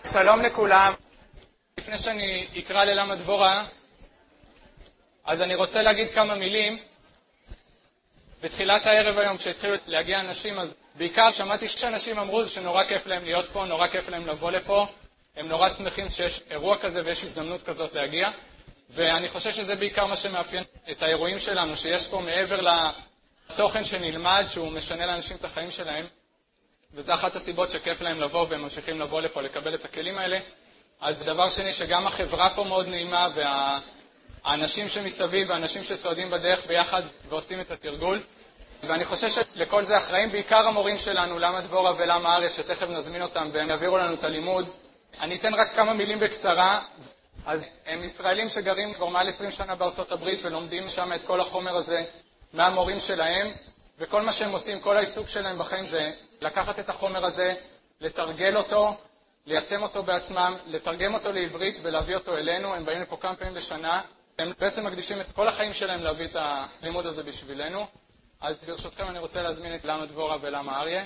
שלום לכולם. לפני שאני אקרא ללמה דבורה, אז אני רוצה להגיד כמה מילים. בתחילת הערב היום, כשהתחילו להגיע אנשים, אז בעיקר שמעתי שאנשים אמרו שנורא כיף להם להיות פה, נורא כיף להם לבוא לפה. הם נורא שמחים שיש אירוע כזה ויש הזדמנות כזאת להגיע. ואני חושב שזה בעיקר מה שמאפיין את האירועים שלנו, שיש פה מעבר לתוכן שנלמד, שהוא משנה לאנשים את החיים שלהם. וזה אחת הסיבות שכיף להם לבוא והם ממשיכים לבוא לפה לקבל את הכלים האלה. אז דבר שני, שגם החברה פה מאוד נעימה, והאנשים שמסביב, האנשים שצועדים בדרך ביחד ועושים את התרגול. ואני חושב שלכל זה אחראים בעיקר המורים שלנו, למה דבורה ולמה אריה, שתכף נזמין אותם והם יעבירו לנו את הלימוד. אני אתן רק כמה מילים בקצרה. אז הם ישראלים שגרים כבר מעל 20 שנה בארצות הברית ולומדים שם את כל החומר הזה מהמורים שלהם. וכל מה שהם עושים, כל העיסוק שלהם בחיים זה לקחת את החומר הזה, לתרגל אותו, ליישם אותו בעצמם, לתרגם אותו לעברית ולהביא אותו אלינו. הם באים לפה כמה פעמים בשנה. הם בעצם מקדישים את כל החיים שלהם להביא את הלימוד הזה בשבילנו. אז ברשותכם אני רוצה להזמין את למה דבורה ולמה אריה.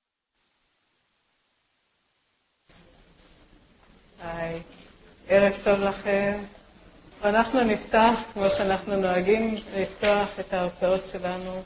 היי, ערב טוב לכם. אנחנו נפתח, כמו שאנחנו נוהגים, לפתוח את ההרצאות שלנו.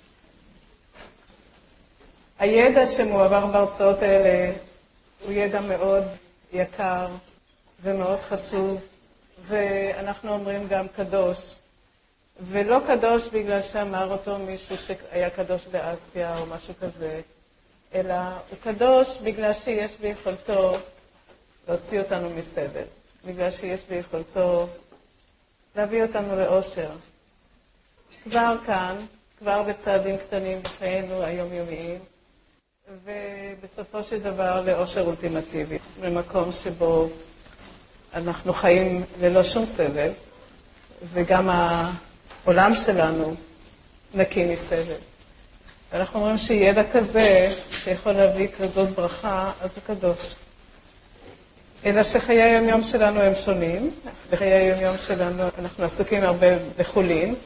הידע שמועבר בהרצאות האלה הוא ידע מאוד יקר ומאוד חשוב, ואנחנו אומרים גם קדוש. ולא קדוש בגלל שאמר אותו מישהו שהיה קדוש באסיה או משהו כזה, אלא הוא קדוש בגלל שיש ביכולתו להוציא אותנו מסבל, בגלל שיש ביכולתו להביא אותנו לאושר. כבר כאן, כבר בצעדים קטנים בחיינו היומיומיים, ובסופו של דבר לאושר אולטימטיבי, במקום שבו אנחנו חיים ללא שום סבל, וגם העולם שלנו נקי מסבל. אנחנו אומרים שידע כזה שיכול להביא כזאת ברכה, אז הוא קדוש. אלא שחיי היום-יום שלנו הם שונים. בחיי היום-יום שלנו אנחנו עסוקים הרבה בחולין,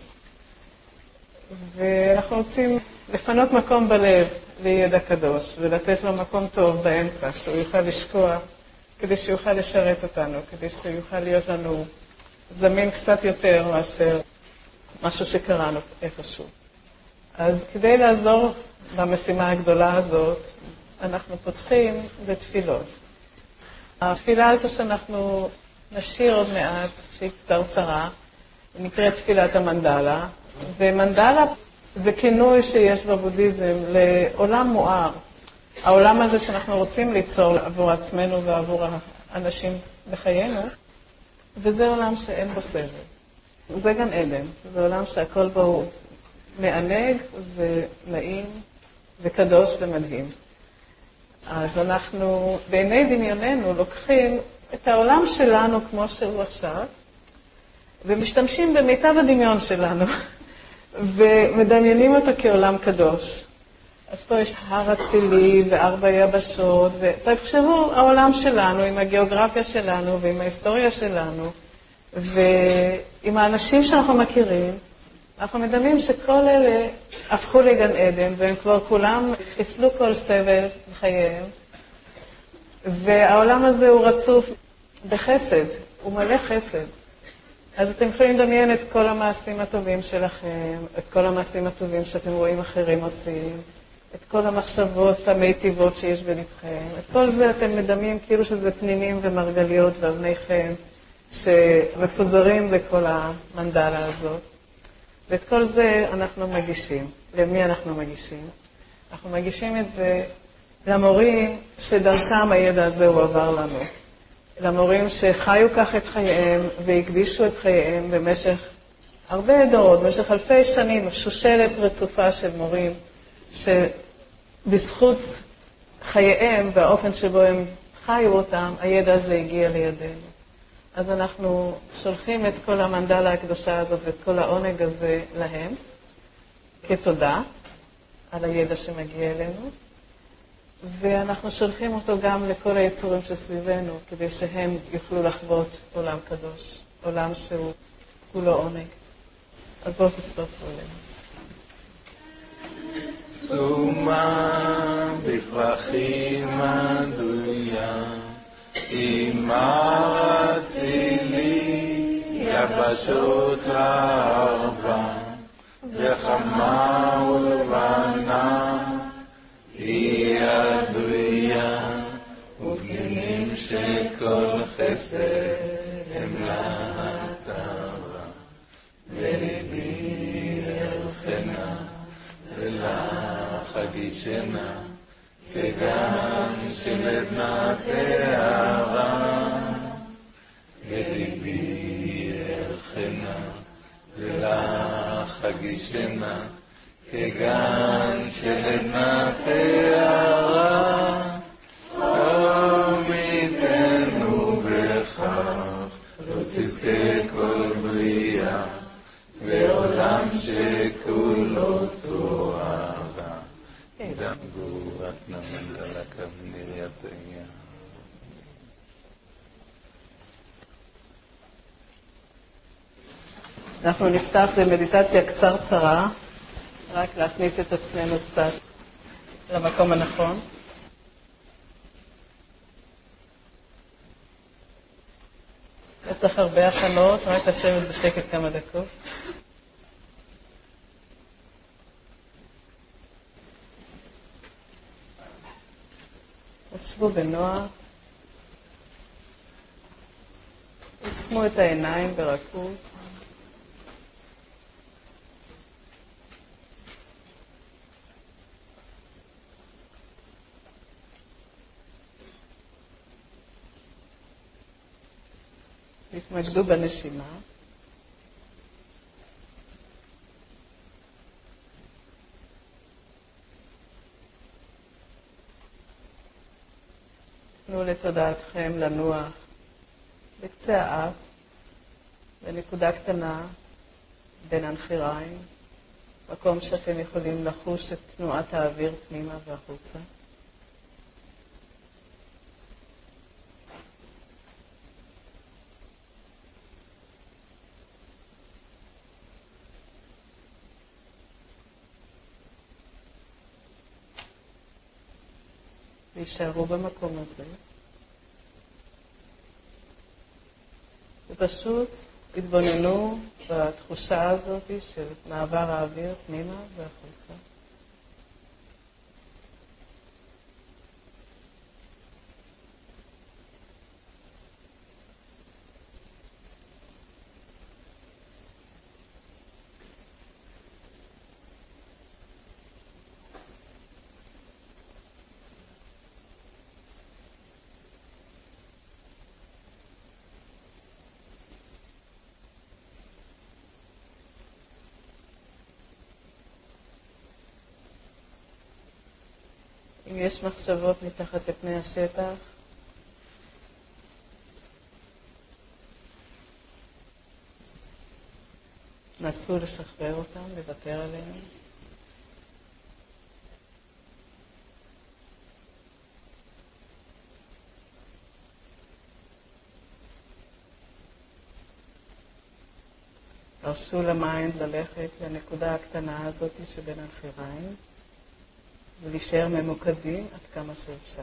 ואנחנו רוצים לפנות מקום בלב לידע קדוש, ולתת לו מקום טוב באמצע, שהוא יוכל לשקוע, כדי שיוכל לשרת אותנו, כדי שיוכל להיות לנו זמין קצת יותר מאשר משהו שקראנו איפשהו. אז כדי לעזור במשימה הגדולה הזאת, אנחנו פותחים בתפילות. התפילה הזו שאנחנו נשאיר עוד מעט, שהיא קצרצרה, נקראת תפילת המנדלה, ומנדלה זה כינוי שיש בבודהיזם לעולם מואר. העולם הזה שאנחנו רוצים ליצור עבור עצמנו ועבור האנשים בחיינו, וזה עולם שאין בו סבל. זה גן עדן, זה עולם שהכל בו הוא מענג ונעים וקדוש ומדהים. אז אנחנו בעיני דמיוננו לוקחים את העולם שלנו כמו שהוא עכשיו, ומשתמשים במיטב הדמיון שלנו, ומדמיינים אותו כעולם קדוש. אז פה יש הר אצילי וארבע יבשות, ותחשבו העולם שלנו עם הגיאוגרפיה שלנו ועם ההיסטוריה שלנו, ועם האנשים שאנחנו מכירים, אנחנו מדמיינים שכל אלה הפכו לגן עדן, והם כבר כולם חיסלו כל סבל בחייהם, והעולם הזה הוא רצוף בחסד, הוא מלא חסד. אז אתם יכולים לדמיין את כל המעשים הטובים שלכם, את כל המעשים הטובים שאתם רואים אחרים עושים, את כל המחשבות המיטיבות שיש בלבכם. את כל זה אתם מדמיינים כאילו שזה פנינים ומרגליות ואבני חן שמפוזרים בכל המנדלה הזאת. ואת כל זה אנחנו מגישים. למי אנחנו מגישים? אנחנו מגישים את זה למורים שדרכם הידע הזה הוא עבר לנו. למורים שחיו כך את חייהם והקדישו את חייהם במשך הרבה דורות, במשך אלפי שנים, שושלת רצופה של מורים שבזכות חייהם והאופן שבו הם חיו אותם, הידע הזה הגיע לידינו. אז אנחנו שולחים את כל המנדלה הקדושה הזאת ואת כל העונג הזה להם כתודה על הידע שמגיע אלינו, ואנחנו שולחים אותו גם לכל היצורים שסביבנו כדי שהם יוכלו לחוות עולם קדוש, עולם שהוא כולו עונג. אז בואו תצטרפו אלינו. סומה בפרחים מדויה אמר אצילי יבשות לערבה וחמה ולבנה היא אדויה ופנינים שכל חסד הם להתרה וליבי אלחנה ולך אגישנה כגן של עדנה תארה וליבי אלחנה ולך אגישנה כגן של עדנה תארה עמיתנו בכך לא תזכה כל בריאה ועולם שכולו תוארה דמגו את נמנדלק אבנירייתיה. אנחנו נפתח במדיטציה קצרצרה, רק להכניס את עצמנו קצת למקום הנכון. לא צריך הרבה הכנות, רק לשבת בשקט כמה דקות. תשבו בנוח, עצמו את העיניים ברכות. תתמקדו בנשימה. תנו לתודעתכם לנוח בקצה האף, בנקודה קטנה בין הנחיריים, מקום שאתם יכולים לחוש את תנועת האוויר פנימה והחוצה. וישארו במקום הזה. ופשוט התבוננו בתחושה הזאת של מעבר האוויר פנימה והחוצה. אם יש מחשבות מתחת לפני השטח, נסו לשחרר אותם, לוותר עליהם. תרשו למיינד ללכת לנקודה הקטנה הזאת שבין הנחיריים. ולהישאר ממוקדים עד כמה שאפשר.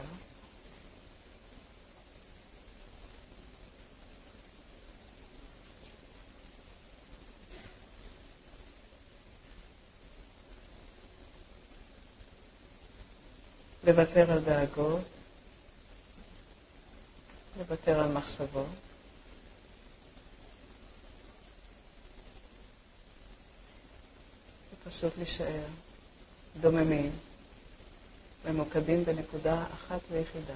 לוותר על דאגות, לוותר על מחשבות. ופשוט להישאר דוממים. ממוקדים בנקודה אחת ויחידה.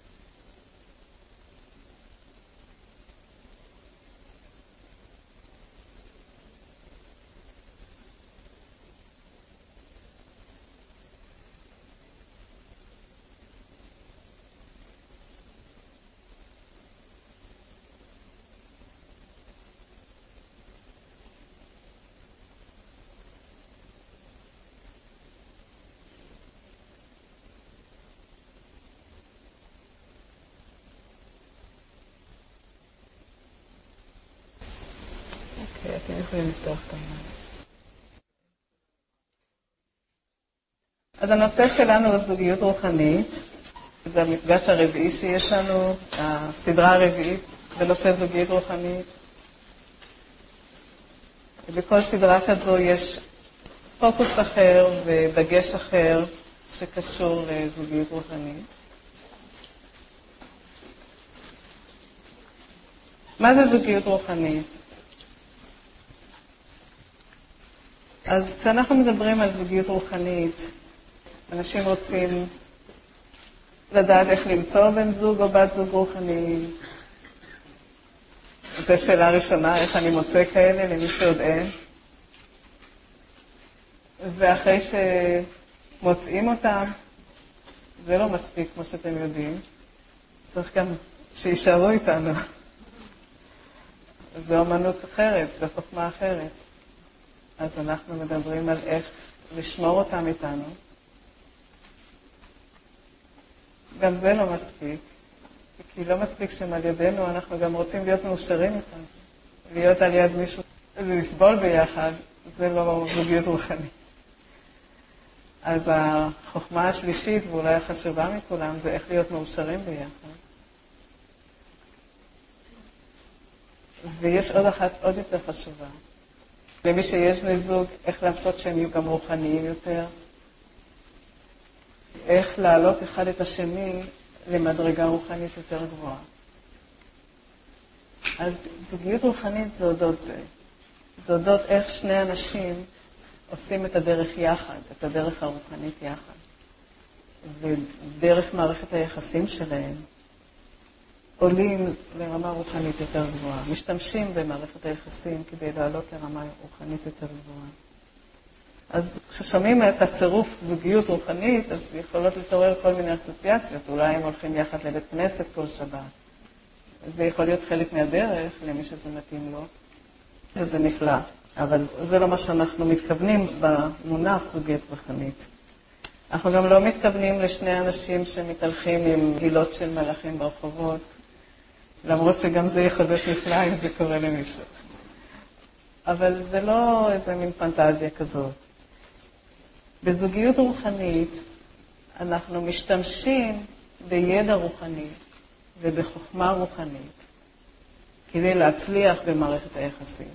אתם יכולים לפתוח את העיניים. אז הנושא שלנו הוא זוגיות רוחנית, זה המפגש הרביעי שיש לנו, הסדרה הרביעית בנושא זוגיות רוחנית. ובכל סדרה כזו יש פוקוס אחר ודגש אחר שקשור לזוגיות רוחנית. מה זה זוגיות רוחנית? אז כשאנחנו מדברים על זוגיות רוחנית, אנשים רוצים לדעת איך למצוא בן זוג או בת זוג רוחני. זו שאלה ראשונה, איך אני מוצא כאלה למי שעוד אין. ואחרי שמוצאים אותם, זה לא מספיק כמו שאתם יודעים. צריך גם שישארו איתנו. זו אומנות אחרת, זו חוכמה אחרת. אז אנחנו מדברים על איך לשמור אותם איתנו. גם זה לא מספיק, כי לא מספיק שעל ידינו אנחנו גם רוצים להיות מאושרים איתם. להיות על יד מישהו ולסבול ביחד, זה לא זוגיות רוחנית. אז החוכמה השלישית, ואולי החשובה מכולם, זה איך להיות מאושרים ביחד. ויש עוד אחת עוד יותר חשובה. למי שיש בני זוג, איך לעשות שהם יהיו גם רוחניים יותר. איך להעלות אחד את השני למדרגה רוחנית יותר גבוהה. אז זוגיות רוחנית זה הודות זה. זה הודות איך שני אנשים עושים את הדרך יחד, את הדרך הרוחנית יחד. ודרך מערכת היחסים שלהם עולים לרמה רוחנית יותר גבוהה. משתמשים במערכת היחסים כדי לעלות לרמה רוחנית יותר גבוהה. אז כששומעים את הצירוף זוגיות רוחנית, אז יכולות להתעורר כל מיני אסוציאציות. אולי הם הולכים יחד לבית כנסת כל שבת. זה יכול להיות חלק מהדרך למי שזה מתאים לו, וזה נפלא. אבל זה לא מה שאנחנו מתכוונים במונח זוגיות רוחנית. אנחנו גם לא מתכוונים לשני אנשים שמתהלכים עם גילות של מלאכים ברחובות, למרות שגם זה יכול להיות נפלא אם זה קורה למישהו. אבל זה לא איזה מין פנטזיה כזאת. בזוגיות רוחנית אנחנו משתמשים בידע רוחני ובחוכמה רוחנית כדי להצליח במערכת היחסים.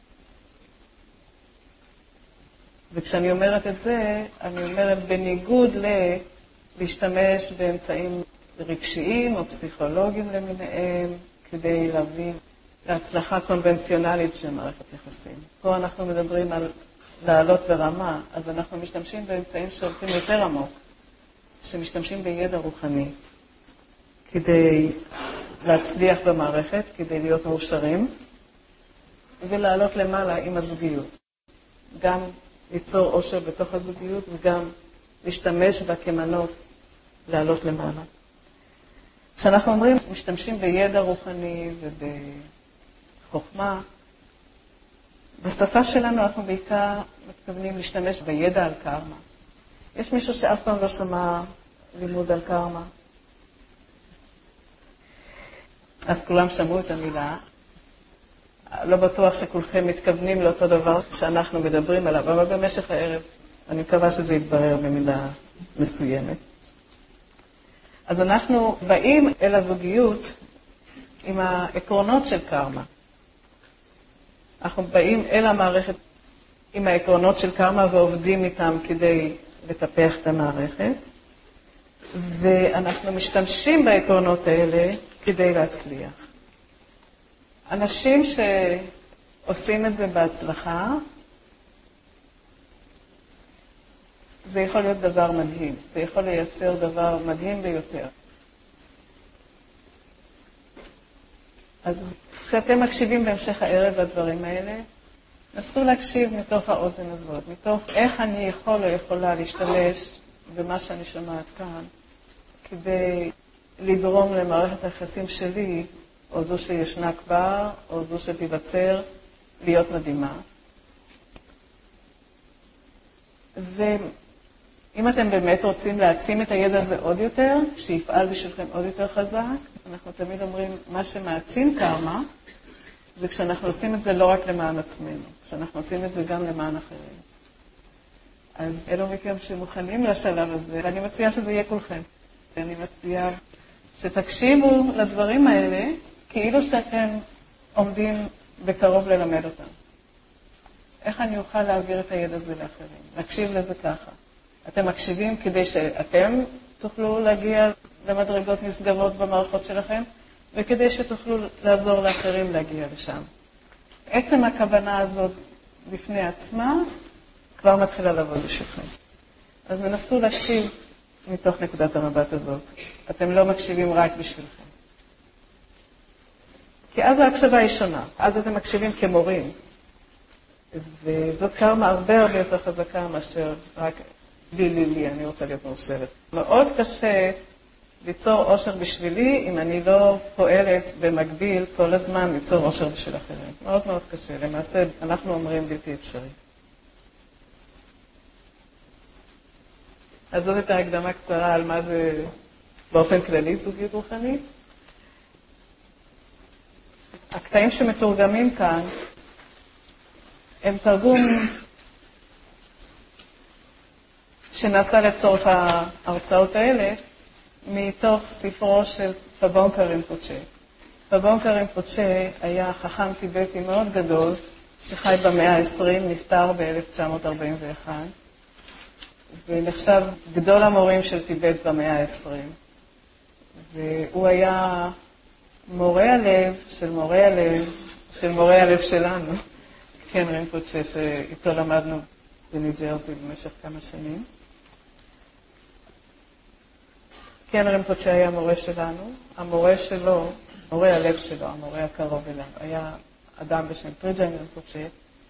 וכשאני אומרת את זה, אני אומרת בניגוד להשתמש באמצעים רגשיים או פסיכולוגיים למיניהם כדי להביא להצלחה קונבנציונלית של מערכת יחסים. פה אנחנו מדברים על לעלות ברמה, אז אנחנו משתמשים באמצעים שהולכים יותר עמוק, שמשתמשים בידע רוחני כדי להצליח במערכת, כדי להיות מאושרים, ולעלות למעלה עם הזוגיות. גם ליצור אושר בתוך הזוגיות וגם להשתמש בה כמנוף לעלות למעלה. כשאנחנו אומרים משתמשים בידע רוחני ובחוכמה, בשפה שלנו אנחנו בעיקר מתכוונים להשתמש בידע על קרמה. יש מישהו שאף פעם לא שמע לימוד על קרמה? אז כולם שמעו את המילה. לא בטוח שכולכם מתכוונים לאותו דבר שאנחנו מדברים עליו, אבל במשך הערב אני מקווה שזה יתברר במידה מסוימת. אז אנחנו באים אל הזוגיות עם העקרונות של קרמה. אנחנו באים אל המערכת עם העקרונות של קרמה ועובדים איתם כדי לטפח את המערכת, ואנחנו משתמשים בעקרונות האלה כדי להצליח. אנשים שעושים את זה בהצלחה, זה יכול להיות דבר מדהים. זה יכול לייצר דבר מדהים ביותר. אז כשאתם מקשיבים בהמשך הערב לדברים האלה, נסו להקשיב מתוך האוזן הזאת, מתוך איך אני יכול או יכולה להשתמש במה שאני שומעת כאן, כדי לגרום למערכת היחסים שלי, או זו שישנה כבר, או זו שתיווצר, להיות מדהימה. ואם אתם באמת רוצים להעצים את הידע הזה עוד יותר, שיפעל בשבילכם עוד יותר חזק, אנחנו תמיד אומרים, מה שמעצים קרמה, זה כשאנחנו עושים את זה לא רק למען עצמנו, כשאנחנו עושים את זה גם למען אחרים. אז אלו מכם שמוכנים לשלב הזה, ואני מציעה שזה יהיה כולכם. אני מציעה שתקשיבו לדברים האלה, כאילו שאתם עומדים בקרוב ללמד אותם. איך אני אוכל להעביר את הידע הזה לאחרים? נקשיב לזה ככה. אתם מקשיבים כדי שאתם תוכלו להגיע למדרגות נסגרות במערכות שלכם, וכדי שתוכלו לעזור לאחרים להגיע לשם. עצם הכוונה הזאת בפני עצמה כבר מתחילה לעבוד בשבילכם. אז ננסו להקשיב מתוך נקודת המבט הזאת. אתם לא מקשיבים רק בשבילכם. כי אז ההקשבה היא שונה. אז אתם מקשיבים כמורים. וזאת קרמה הרבה יותר חזקה מאשר רק לי, אני רוצה להיות מאושרת. מאוד קשה ליצור אושר בשבילי אם אני לא פועלת במקביל כל הזמן ליצור אושר בשביל אחרים. מאוד מאוד קשה. למעשה אנחנו אומרים בלתי אפשרי. אז זאת הייתה הקדמה קצרה על מה זה באופן כללי זוגיות רוחנית. הקטעים שמתורגמים כאן הם תרגום שנעשה לצורך ההרצאות האלה מתוך ספרו של פבונקה רינפוצ'ה. פבונקה רינפוצ'ה היה חכם טיבטי מאוד גדול שחי במאה ה-20, נפטר ב-1941 ונחשב גדול המורים של טיבט במאה ה-20. והוא היה מורה הלב של מורה הלב של מורה הלב שלנו, כן רינפוצ'ה, שאיתו למדנו בניו ג'רזי במשך כמה שנים. כן רינפוצ'ה היה מורה שלנו, המורה שלו, מורה הלב שלו, המורה הקרוב אליו, היה אדם בשם טריג'יין רינפוצ'ה,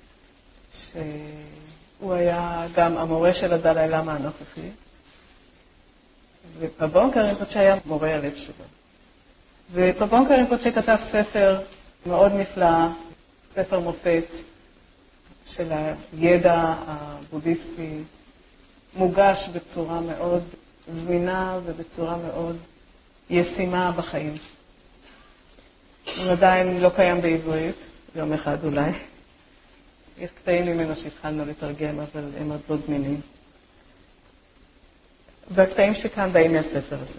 שהוא היה גם המורה של הדלאי לאמה הנוכחי, ופבונקה רינפוצ'ה היה מורה הלב שלו. ופבונקה רינפוצ'ה כתב ספר מאוד נפלא, ספר מופת של הידע הבודהיסטי, מוגש בצורה מאוד זמינה ובצורה מאוד ישימה בחיים. הוא עדיין לא קיים בעברית, יום אחד אולי. יש קטעים ממנו שהתחלנו לתרגם, אבל הם עוד לא זמינים. והקטעים שכאן באים מהספר הזה.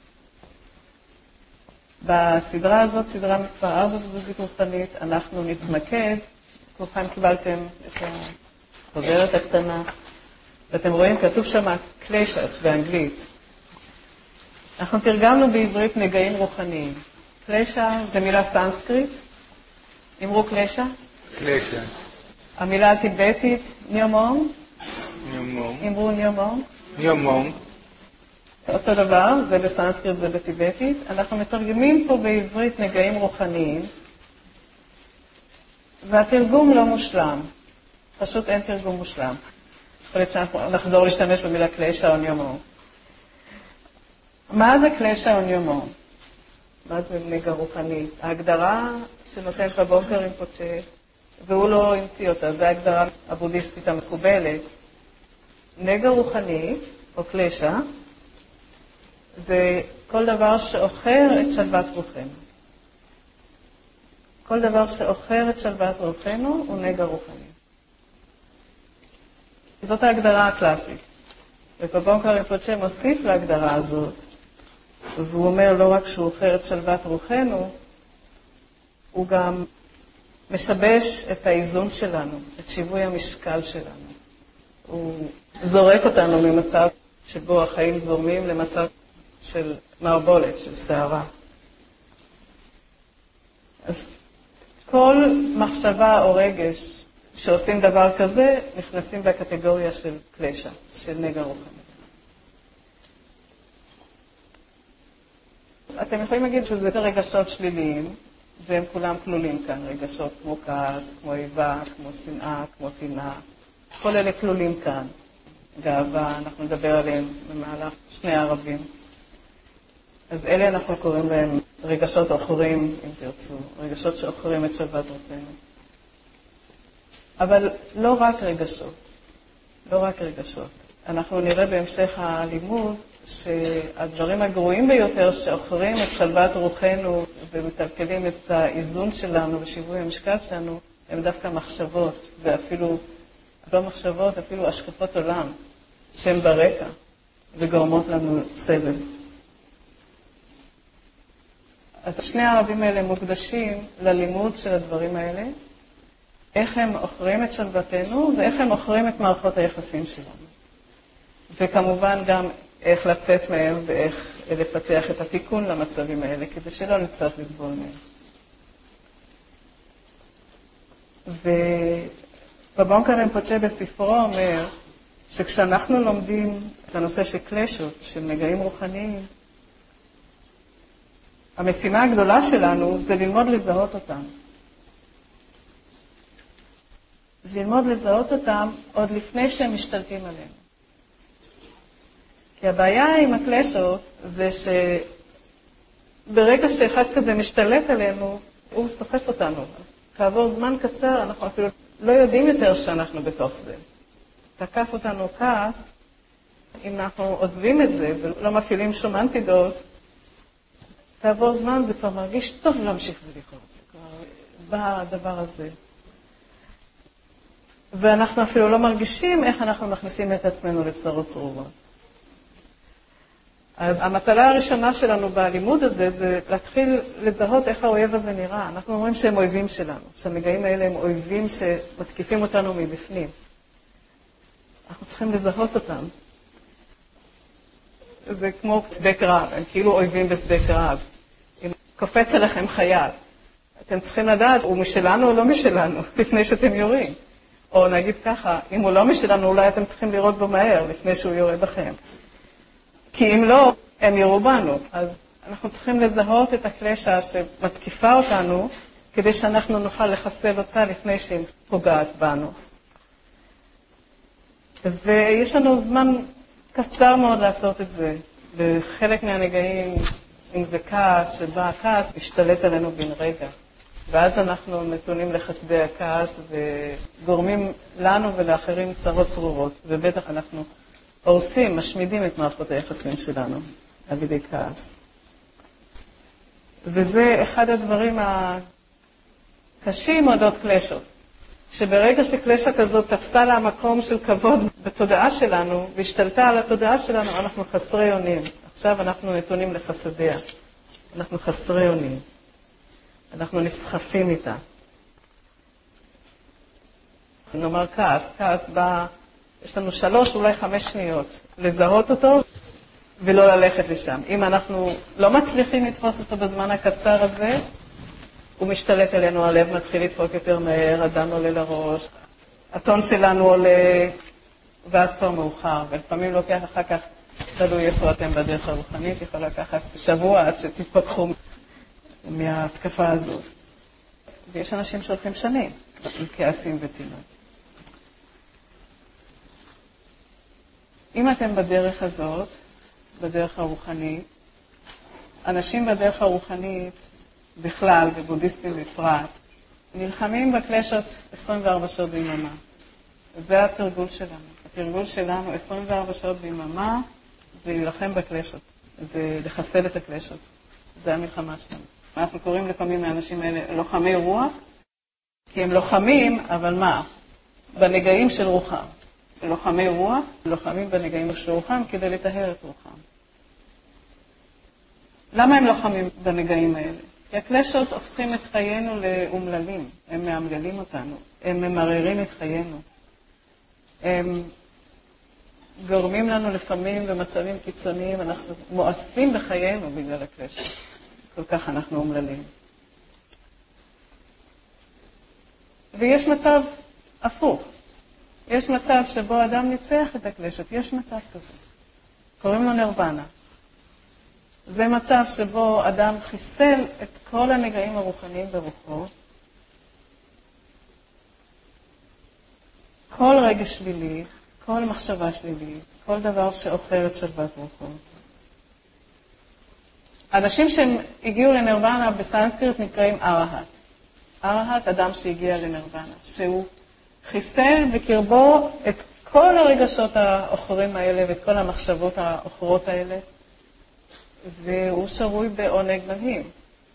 בסדרה הזאת, סדרה מספר 4 בזוגיות רוחנית, אנחנו נתמקד, כולכם קיבלתם את החוברת הקטנה, ואתם רואים, כתוב שם קליישס באנגלית. אנחנו תרגמנו בעברית נגעים רוחניים. קליישה זה מילה סנסקריט. אמרו קליישה? קליישה. המילה הטיבטית, ניומום. ניומום. אמרו ניומום. ניומום. אותו דבר, זה בסנסקריט, זה בטיבטית. אנחנו מתרגמים פה בעברית נגעים רוחניים, והתרגום לא מושלם. פשוט אין תרגום מושלם. יכול להיות שאנחנו נחזור להשתמש במילה קליישה או ניומום. מה זה קליישה או ניומום? מה זה נגע רוחני? ההגדרה שנותן פבונקה רינפוצ'ה, והוא לא המציא אותה, זו ההגדרה הבודהיסטית המקובלת. נגע רוחני, או קליישה, זה כל דבר שאוכר את שלוות רוחנו. כל דבר שאוכר את שלוות רוחנו הוא נגע רוחני. זאת ההגדרה הקלאסית. ופבונקה רינפוצ'ה מוסיף להגדרה הזאת, והוא אומר לא רק שהוא אוכר את שלוות רוחנו, הוא גם משבש את האיזון שלנו, את שיווי המשקל שלנו. הוא זורק אותנו ממצב שבו החיים זורמים למצב של מערבולת, של שערה. אז כל מחשבה או רגש שעושים דבר כזה, נכנסים בקטגוריה של קליישה, של נגע רוחני. אתם יכולים להגיד שזה רגשות שליליים, והם כולם כלולים כאן, רגשות כמו כעס, כמו איבה, כמו שנאה, כמו טינה. כל אלה כלולים כאן. גאווה, אנחנו נדבר עליהם במהלך שני הערבים. אז אלה אנחנו קוראים להם רגשות אוכרים, אם תרצו, רגשות שאוכרים את שלוות רוחנו. אבל לא רק רגשות, לא רק רגשות. אנחנו נראה בהמשך הלימוד שהדברים הגרועים ביותר שאוכרים את שלוות רוחנו ומטלטלים את האיזון שלנו ושיווי המשקל שלנו, הם דווקא מחשבות, ואפילו, לא מחשבות, אפילו השקפות עולם, שהן ברקע וגורמות לנו סבל. אז שני הערבים האלה מוקדשים ללימוד של הדברים האלה, איך הם אוכרים את שלוותנו ואיך הם אוכרים את מערכות היחסים שלנו. וכמובן גם איך לצאת מהם ואיך לפתח את התיקון למצבים האלה, כדי שלא נצטרך לסבול מהם. ובבונקה רינפוצ'ה בספרו אומר שכשאנחנו לומדים את הנושא של קלשות, של נגעים רוחניים, המשימה הגדולה שלנו זה ללמוד לזהות אותם. ללמוד לזהות אותם עוד לפני שהם משתלטים עלינו. כי הבעיה עם הקלשות זה שברגע שאחד כזה משתלט עלינו, הוא סוחף אותנו. כעבור זמן קצר אנחנו אפילו לא יודעים יותר שאנחנו בתוך זה. תקף אותנו כעס, אם אנחנו עוזבים את זה ולא מפעילים שום אנטידוט, כעבור זמן זה כבר מרגיש טוב להמשיך ולכעוס. זה כבר בא הדבר הזה. ואנחנו אפילו לא מרגישים איך אנחנו מכניסים את עצמנו לצרות צרורות. אז המטלה הראשונה שלנו בלימוד הזה זה להתחיל לזהות איך האויב הזה נראה. אנחנו אומרים שהם אויבים שלנו, שהנגעים האלה הם אויבים שמתקיפים אותנו מבפנים. אנחנו צריכים לזהות אותם. זה כמו שדה קרב, הם כאילו אויבים בשדה קרב. אם קופץ עליכם חייל, אתם צריכים לדעת, הוא משלנו או לא משלנו, לפני שאתם יורים. או נגיד ככה, אם הוא לא משלנו, אולי אתם צריכים לראות בו מהר, לפני שהוא יורה בכם. כי אם לא, הם יראו בנו. אז אנחנו צריכים לזהות את הקלשה שמתקיפה אותנו, כדי שאנחנו נוכל לחסל אותה לפני שהיא פוגעת בנו. ויש לנו זמן קצר מאוד לעשות את זה. וחלק מהנגעים, אם זה כעס, שבא הכעס, משתלט עלינו בן רגע. ואז אנחנו נתונים לחסדי הכעס וגורמים לנו ולאחרים צרות צרורות. ובטח אנחנו הורסים, משמידים את מערכות היחסים שלנו על ידי כעס. וזה אחד הדברים הקשים אודות קלשות. שברגע שקלשה כזאת תפסה לה מקום של כבוד בתודעה שלנו, והשתלטה על התודעה שלנו, אנחנו חסרי אונים. עכשיו אנחנו נתונים לחסדיה. אנחנו חסרי אונים. אנחנו נסחפים איתה. נאמר כעס בא, יש לנו 3, אולי 5 שניות, לזהות אותו ולא ללכת לשם. אם אנחנו לא מצליחים לתפוס אותו בזמן הקצר הזה, הוא משתלט עלינו, הלב מתחיל לדפוק יותר מהר, הדם עולה לראש, הטון שלנו עולה, ואז כבר מאוחר, ולפעמים לוקח אחר כך, תלוי איפה אתם בדרך הרוחנית, יכול לקחת שבוע עד שתתפקחו מההתקפה הזאת. ויש אנשים שהולכים שנים עם כעסים וטינות. אם אתם בדרך הזאת, בדרך הרוחנית, אנשים בדרך הרוחנית בכלל ובודהיסטים בפרט, נלחמים בקלשות 24 שעות ביממה. זה התרגול שלנו. התרגול שלנו 24 שעות ביממה זה להילחם בקלשות. זה לחסל את הקלשות. זה המלחמה שלנו. אנחנו קוראים לפעמים מהאנשים האלה לוחמי רוח, כי הם לוחמים, אבל מה? בנגעים של רוחם. לוחמי רוח, לוחמים בנגעים של רוחם כדי לטהר את רוחם. למה הם לוחמים בנגעים האלה? כי הקלשות הופכים את חיינו לאומללים. הם מאמללים אותנו. הם ממררים את חיינו. הם גורמים לנו לפעמים במצבים קיצוניים. אנחנו מואסים בחיינו בגלל הקלשות. כל כך אנחנו אומללים. ויש מצב הפוך. יש מצב שבו אדם ניצח את הקלשות. יש מצב כזה. קוראים לו נירוונה. זה מצב שבו אדם חיסל את כל הנגעים הרוחניים ברוחו. כל רגש שלילי, כל מחשבה שלילית, כל דבר שאוכר את שלוות רוחו. אנשים שהגיעו לנירוונה בסנסקריט נקראים ארהט. ארהט, אדם שהגיע לנירוונה, שהוא חיסל בקרבו את כל הרגשות האוכרים האלה ואת כל המחשבות האוכרות האלה, והוא שרוי בעונג מדהים.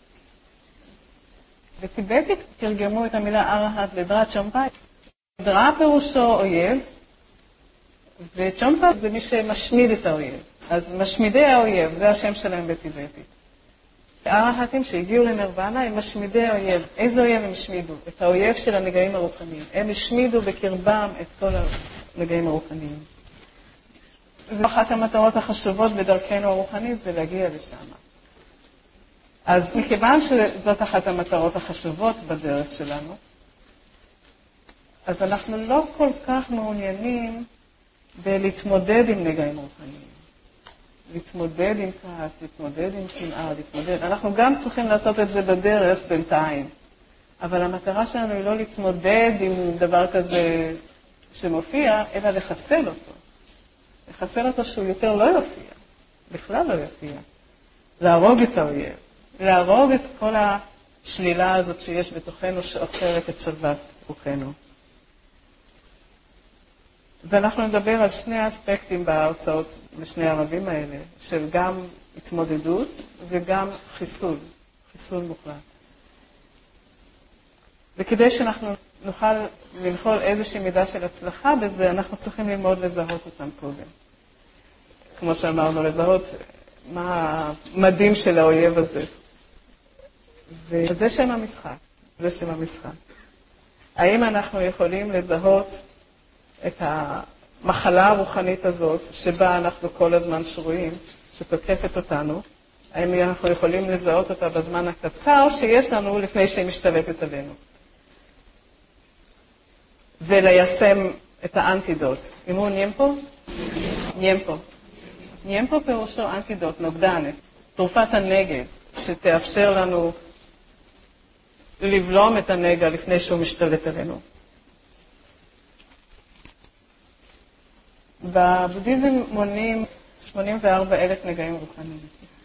בטיבטית תרגמו את המילה ארהט לדרה צ'ומפה. דרה פירושו אויב, וצ'ומפה זה מי שמשמיד את האויב. אז משמידי האויב, זה השם שלהם בטיבטית. הרהטים שהגיעו לנירוונה הם משמידי האויב. איזה אויב הם השמידו? את האויב של הנגעים הרוחניים. הם השמידו בקרבם את כל הנגעים הרוחניים. ואחת המטרות החשובות בדרכנו הרוחנית זה להגיע לשם. אז מכיוון שזאת אחת המטרות החשובות בדרך שלנו, אז אנחנו לא כל כך מעוניינים בלהתמודד עם נגעים רוחניים. להתמודד עם כעס, להתמודד עם קנאה, להתמודד. אנחנו גם צריכים לעשות את זה בדרך בינתיים. אבל המטרה שלנו היא לא להתמודד עם דבר כזה שמופיע, אלא לחסל אותו. לחסל אותו שהוא יותר לא יופיע. בכלל לא יופיע. להרוג את האויב. להרוג את כל השלילה הזאת שיש בתוכנו שאוכרת את שלוות רוחנו. ואנחנו נדבר על שני אספקטים בהרצאות בשני הרבים האלה, של גם התמודדות וגם חיסול, חיסול מוחלט. וכדי שאנחנו נוכל לנחול איזושהי מידה של הצלחה בזה, אנחנו צריכים ללמוד לזהות אותם קודם. כמו שאמרנו, לזהות מה המדים של האויב הזה. וזה שם המשחק, זה שם המשחק. האם אנחנו יכולים לזהות את המחלה הרוחנית הזאת, שבה אנחנו כל הזמן שרויים, שתוקפת אותנו, האם אנחנו יכולים לזהות אותה בזמן הקצר שיש לנו לפני שהיא משתלטת עלינו. וליישם את האנטידוט. אמרו נימפו? נימפו. נימפו פירושו אנטידוט, נוגדן, תרופת הנגד, שתאפשר לנו לבלום את הנגע לפני שהוא משתלט עלינו. בבודהיזם מונים 84,000 נגעים רוחניים.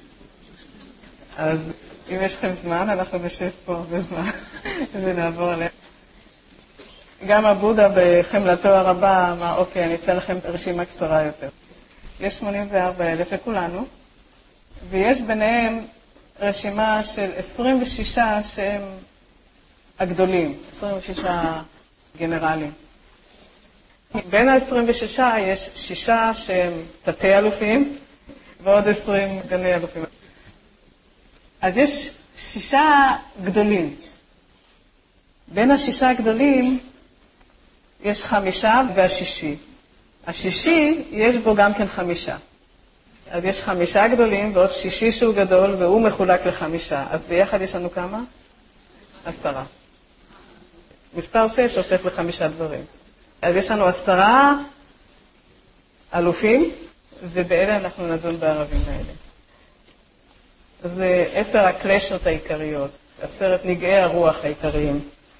אז אם יש לכם זמן, אנחנו נשב פה הרבה זמן ונעבור עליהם. גם הבודה בחמלתו הרבה אמר, אוקיי, אני אצא לכם רשימה קצרה יותר. יש 84,000 לכולנו, ויש ביניהם רשימה של 26 שהם הגדולים, 26 גנרלים. בין ה-26 יש 6 שהם תתי אלופים, ועוד 20 סגני אלופים. אז יש 6 גדולים. בין ה6 הגדולים יש 5 והשישי. השישי יש בו גם כן 5. אז יש 5 גדולים ועוד שישי שהוא גדול, והוא מחולק ל5. אז ביחד יש לנו כמה? 10. מספר 6 הופך ל5 דברים. אז יש לנו 10 אלופים, ובאלה אנחנו נדון בערבים האלה. אז זה 10 הקלשות העיקריות, 10 נגעי הרוח העיקריים.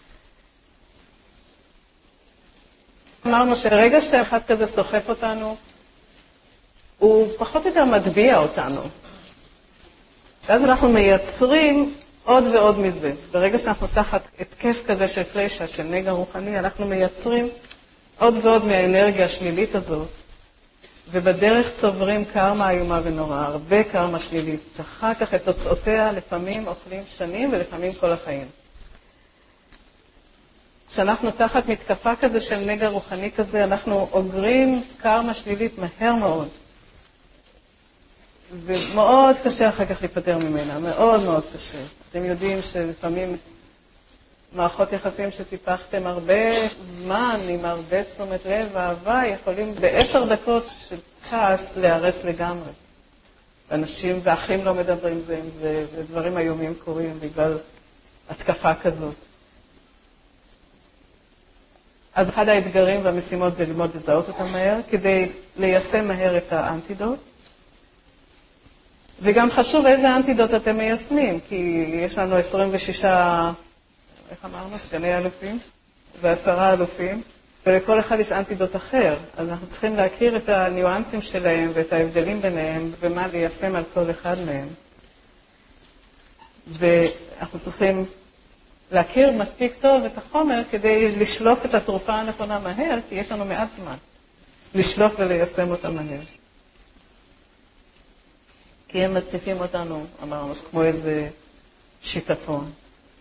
אמרנו שרגע שאחד כזה סוחף אותנו, הוא פחות או יותר מטביע אותנו. ואז אנחנו מייצרים עוד ועוד מזה. ברגע שאנחנו תחת התקף כזה של קלשה, של נגע רוחני, אנחנו מייצרים עוד ועוד מהאנרגיה השלילית הזאת, ובדרך צוברים קרמה איומה ונורא, הרבה קרמה שלילית, שאחר כך את תוצאותיה לפעמים אוכלים שנים ולפעמים כל החיים. כשאנחנו תחת מתקפה כזה של נגע רוחני כזה, אנחנו אוגרים קרמה שלילית מהר מאוד. ומאוד קשה אחר כך להיפטר ממנה, מאוד מאוד קשה. אתם יודעים שלפעמים מערכות יחסים שטיפחתם הרבה זמן, עם הרבה תשומת לב ואהבה, יכולים ב10 דקות של כעס להרס לגמרי. אנשים ואחים לא מדברים זה עם זה, ודברים איומים קורים בגלל התקפה כזאת. אז אחד האתגרים והמשימות זה ללמוד לזהות אותם מהר, כדי ליישם מהר את האנטידוט. וגם חשוב איזה אנטידוט אתם מיישמים, כי יש לנו 26, איך אמרנו? סגני אלופים ו10 אלופים, ולכל אחד יש אנטידוט אחר. אז אנחנו צריכים להכיר את הניואנסים שלהם ואת ההבדלים ביניהם, ומה ליישם על כל אחד מהם. ואנחנו צריכים להכיר מספיק טוב את החומר כדי לשלוף את התרופה הנכונה מהר, כי יש לנו מעט זמן לשלוף וליישם אותה מהר. כי הם מציפים אותנו, אמרנו, כמו איזה שיטפון.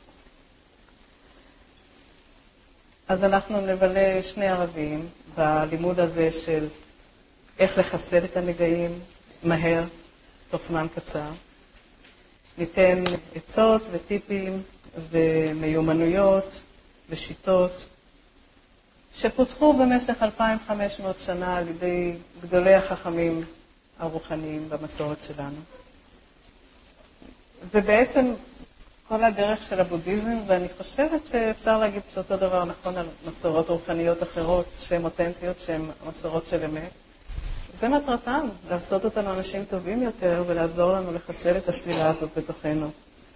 אז אנחנו נבלה 2 ערבים בלימוד הזה של איך לחסל את הנגעים מהר, תוך זמן קצר. ניתן עצות וטיפים ומיומנויות ושיטות שפותחו במשך 2,500 שנה על ידי גדולי החכמים הרוחניים במסורת שלנו. ובעצם כל הדרך של הבודהיזם, ואני חושבת שאפשר להגיד שאותו דבר נכון על מסורות רוחניות אחרות שהן אותנטיות, שהן מסורות של אמת. זה מטרתם, לעשות אותנו אנשים טובים יותר ולעזור לנו לחסל את השלילה הזאת בתוכנו.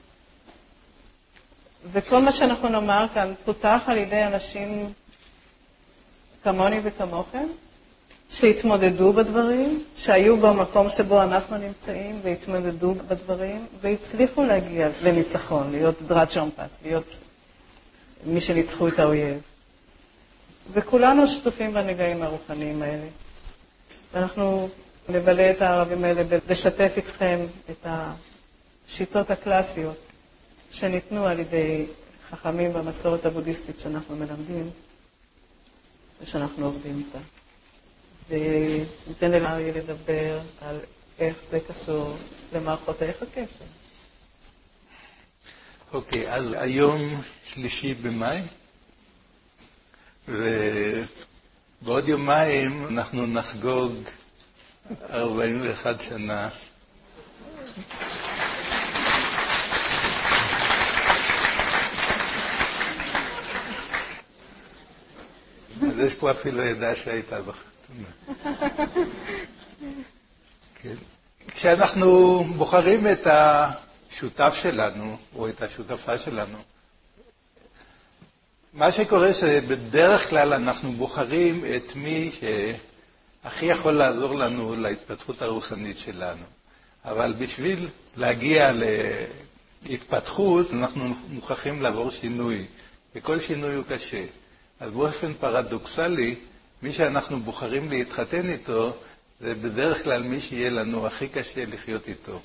וכל מה שאנחנו נאמר כאן פותח על ידי אנשים כמוני וכמוכם, שהתמודדו בדברים, שהיו במקום שבו אנחנו נמצאים והתמודדו בדברים, והצליחו להגיע לניצחון, להיות דרד שומפס, להיות מי שניצחו את האויב. וכולנו שותפים בנגעים הרוחניים האלה. ואנחנו נבלה את הערבים האלה לשתף איתכם את השיטות הקלאסיות שניתנו על ידי חכמים במסורת הבודהיסטית שאנחנו מלמדים ושאנחנו עובדים איתה. וניתן לאריה לדבר על איך זה קשור למערכות היחסים שלנו. אוקיי, אז היום 3 במאי, ובעוד יומיים אנחנו נחגוג 41 שנה. אז יש פה אפילו עדה שהייתה בחתונה. כן. כשאנחנו בוחרים את השותף שלנו, או את השותפה שלנו, מה שקורה שבדרך כלל אנחנו בוחרים את מי שהכי יכול לעזור לנו להתפתחות הרוחנית שלנו. אבל בשביל להגיע להתפתחות, אנחנו מוכרחים לעבור שינוי, וכל שינוי הוא קשה. אז באופן פרדוקסלי, מי שאנחנו בוחרים להתחתן איתו, זה בדרך כלל מי שיהיה לנו הכי קשה לחיות איתו.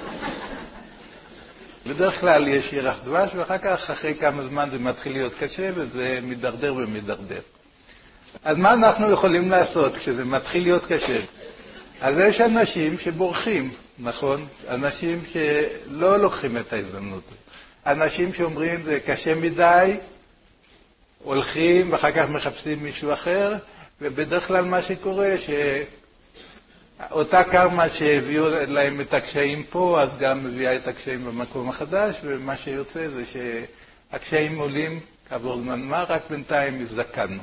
בדרך כלל יש ירח דבש, ואחר כך, אחרי כמה זמן זה מתחיל להיות קשה, וזה מדרדר ומדרדר. אז מה אנחנו יכולים לעשות כשזה מתחיל להיות קשה? אז יש אנשים שבורחים, נכון? אנשים שלא לוקחים את ההזדמנות. אנשים שאומרים, זה קשה מדי, הולכים ואחר כך מחפשים מישהו אחר, ובדרך כלל מה שקורה שאותה קרמה שהביאו להם את הקשיים פה, אז גם מביאה את הקשיים במקום החדש, ומה שיוצא זה שהקשיים עולים כעבור זמן מה, רק בינתיים הזדקנו.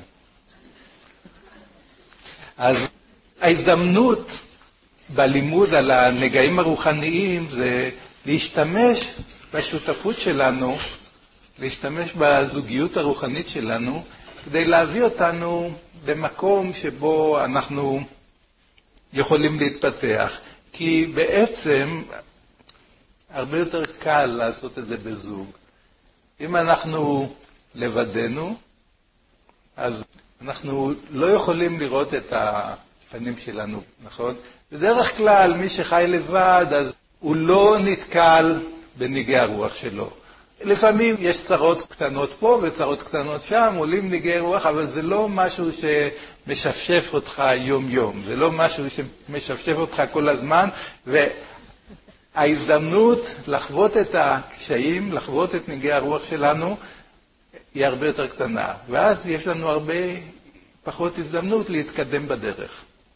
אז ההזדמנות בלימוד על הנגעים הרוחניים זה להשתמש בשותפות שלנו, להשתמש בזוגיות הרוחנית שלנו, כדי להביא אותנו במקום שבו אנחנו יכולים להתפתח. כי בעצם הרבה יותר קל לעשות את זה בזוג. אם אנחנו לבדנו, אז אנחנו לא יכולים לראות את הפנים שלנו, נכון? בדרך כלל מי שחי לבד, אז הוא לא נתקל בניגי הרוח שלו. לפעמים יש צרות קטנות פה וצרות קטנות שם, עולים ניגי רוח, אבל זה לא משהו שמשפשף אותך יום יום, זה לא משהו שמשפשף אותך כל הזמן, וההזדמנות לחוות את הקשיים, לחוות את ניגי הרוח שלנו, היא הרבה יותר קטנה, ואז יש לנו הרבה פחות הזדמנות להתקדם בדרך.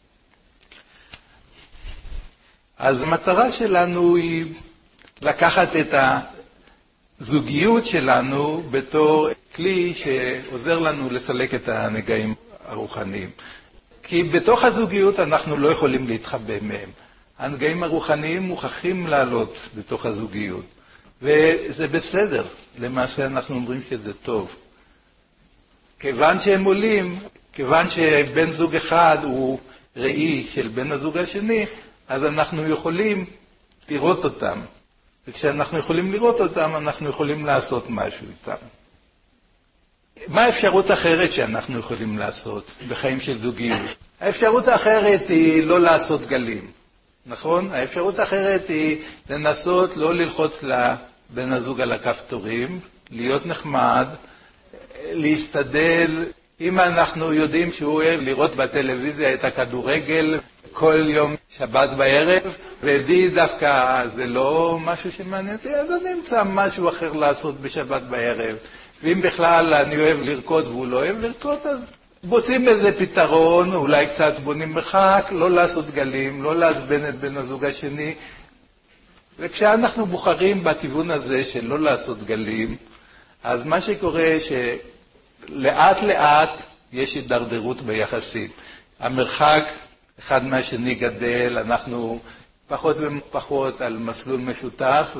אז המטרה שלנו היא לקחת את הזוגיות שלנו בתור כלי שעוזר לנו לסלק את הנגעים הרוחניים. כי בתוך הזוגיות אנחנו לא יכולים להתחבא מהם. הנגעים הרוחניים מוכרחים לעלות בתוך הזוגיות. וזה בסדר, למעשה אנחנו אומרים שזה טוב. כיוון שהם עולים, כיוון שבן זוג אחד הוא ראי של בן הזוג השני, אז אנחנו יכולים לראות אותם. וכשאנחנו יכולים לראות אותם, אנחנו יכולים לעשות משהו איתם. מה האפשרות האחרת שאנחנו יכולים לעשות בחיים של זוגיות? האפשרות האחרת היא לא לעשות גלים, נכון? האפשרות האחרת היא לנסות לא ללחוץ לבן הזוג על הכפתורים, להיות נחמד, להסתדל. אם אנחנו יודעים שהוא אוהב לראות בטלוויזיה את הכדורגל כל יום שבת בערב, ולי דווקא זה לא משהו שמעניין אותי, אז אני אמצא משהו אחר לעשות בשבת בערב. ואם בכלל אני אוהב לרקוד והוא לא אוהב לרקוד, אז מוצאים איזה פתרון, אולי קצת בונים מרחק, לא לעשות גלים, לא לעצבן את בן הזוג השני. וכשאנחנו בוחרים בכיוון הזה של לא לעשות גלים, אז מה שקורה שלאט לאט יש הידרדרות ביחסים. המרחק אחד מהשני גדל, אנחנו פחות ופחות על מסלול משותף,